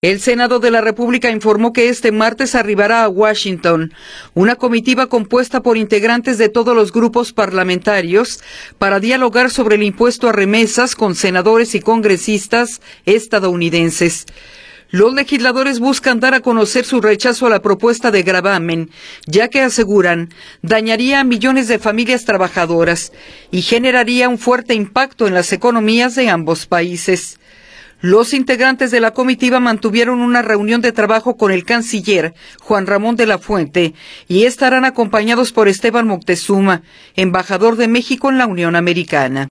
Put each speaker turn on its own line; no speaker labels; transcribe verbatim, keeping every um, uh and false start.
El Senado de la República informó que este martes arribará a Washington una comitiva compuesta por integrantes de todos los grupos parlamentarios para dialogar sobre el impuesto a remesas con senadores y congresistas estadounidenses. Los legisladores buscan dar a conocer su rechazo a la propuesta de gravamen, ya que aseguran dañaría a millones de familias trabajadoras y generaría un fuerte impacto en las economías de ambos países. Los integrantes de la comitiva mantuvieron una reunión de trabajo con el canciller Juan Ramón de la Fuente y estarán acompañados por Esteban Moctezuma, embajador de México en la Unión Americana.